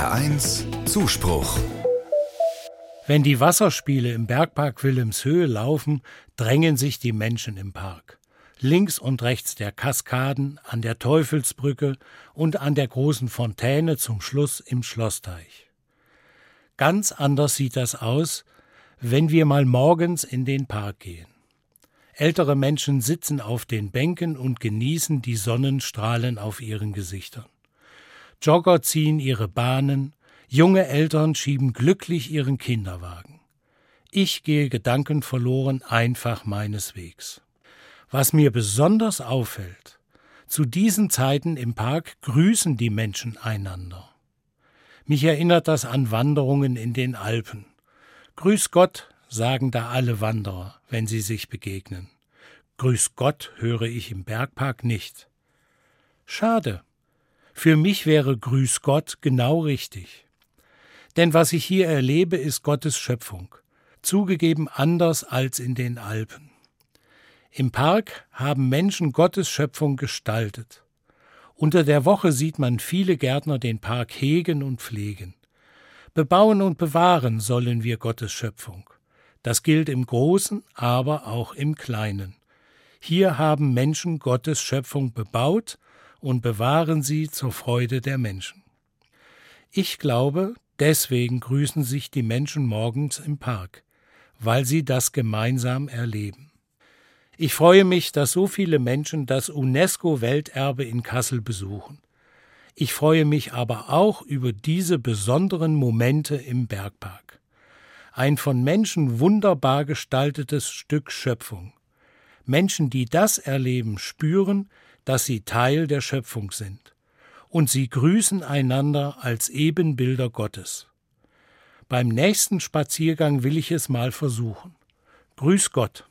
HR1 Zuspruch. Wenn die Wasserspiele im Bergpark Wilhelmshöhe laufen, drängen sich die Menschen im Park. Links und rechts der Kaskaden, an der Teufelsbrücke und an der großen Fontäne zum Schluss im Schlossteich. Ganz anders sieht das aus, wenn wir mal morgens in den Park gehen. Ältere Menschen sitzen auf den Bänken und genießen die Sonnenstrahlen auf ihren Gesichtern. Jogger ziehen ihre Bahnen, junge Eltern schieben glücklich ihren Kinderwagen. Ich gehe gedankenverloren einfach meines Wegs. Was mir besonders auffällt: zu diesen Zeiten im Park grüßen die Menschen einander. Mich erinnert das an Wanderungen in den Alpen. Grüß Gott, sagen da alle Wanderer, wenn sie sich begegnen. Grüß Gott höre ich im Bergpark nicht. Schade. Für mich wäre Grüß Gott genau richtig. Denn was ich hier erlebe, ist Gottes Schöpfung. Zugegeben anders als in den Alpen. Im Park haben Menschen Gottes Schöpfung gestaltet. Unter der Woche sieht man viele Gärtner den Park hegen und pflegen. Bebauen und bewahren sollen wir Gottes Schöpfung. Das gilt im Großen, aber auch im Kleinen. Hier haben Menschen Gottes Schöpfung bebaut und bewahren sie zur Freude der Menschen. Ich glaube, deswegen grüßen sich die Menschen morgens im Park, weil sie das gemeinsam erleben. Ich freue mich, dass so viele Menschen das UNESCO-Welterbe in Kassel besuchen. Ich freue mich aber auch über diese besonderen Momente im Bergpark. Ein von Menschen wunderbar gestaltetes Stück Schöpfung. Menschen, die das erleben, spüren, dass sie Teil der Schöpfung sind. Und sie grüßen einander als Ebenbilder Gottes. Beim nächsten Spaziergang will ich es mal versuchen. Grüß Gott.